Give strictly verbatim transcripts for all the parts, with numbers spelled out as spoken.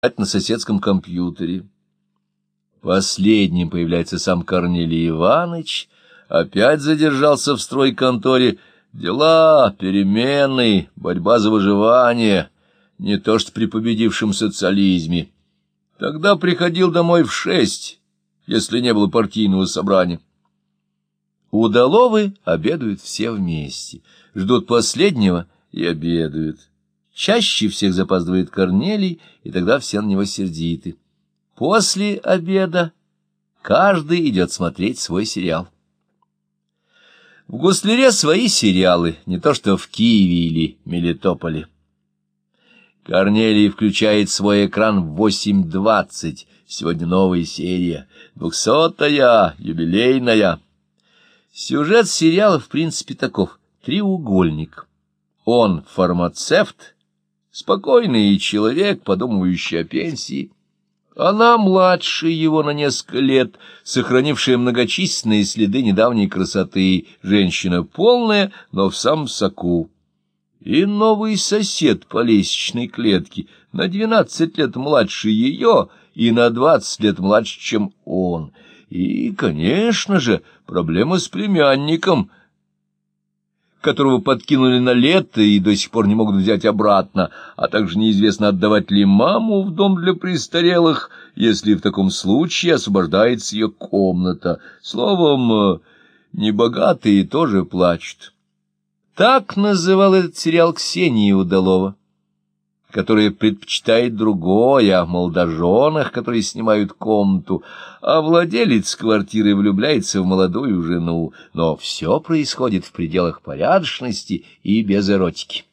на соседском компьютере. Последним появляется сам Корнелий Иваныч, опять задержался в стройконторе. Дела, перемены, борьба за выживание, не то что при победившем социализме. Тогда приходил домой в шесть, если не было партийного собрания. Удаловы обедают все вместе, ждут последнего и обедают. Чаще всех запаздывает Корнелий, и тогда все на него сердиты. После обеда каждый идет смотреть свой сериал. В Гуслере свои сериалы, не то что в Киеве или Мелитополе. Корнелий включает свой экран в восемь двадцать. Сегодня новая серия, двухсотая, юбилейная. Сюжет сериала в принципе таков. Треугольник. Он фармацевт, спокойный человек, подумывающий о пенсии. Она младше его на несколько лет, сохранившая многочисленные следы недавней красоты, женщина полная, но в самом соку. И новый сосед по лестничной клетке, на двенадцать лет младше ее и на двадцать лет младше, чем он. И, конечно же, проблема с племянником, которого подкинули на лето и до сих пор не могут взять обратно, а также неизвестно, отдавать ли маму в дом для престарелых, если в таком случае освобождается ее комната. Словом, небогатые тоже плачут. Так называл этот сериал Ксения Удалова, которая предпочитает другое, о молодоженах, которые снимают комнату, а владелец квартиры влюбляется в молодую жену, но все происходит в пределах порядочности и без эротики.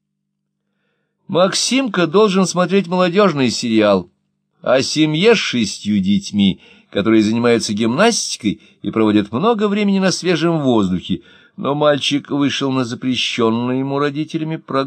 Максимка должен смотреть молодежный сериал о семье с шестью детьми, которые занимаются гимнастикой и проводят много времени на свежем воздухе, но мальчик вышел на запрещенную ему родителями программу.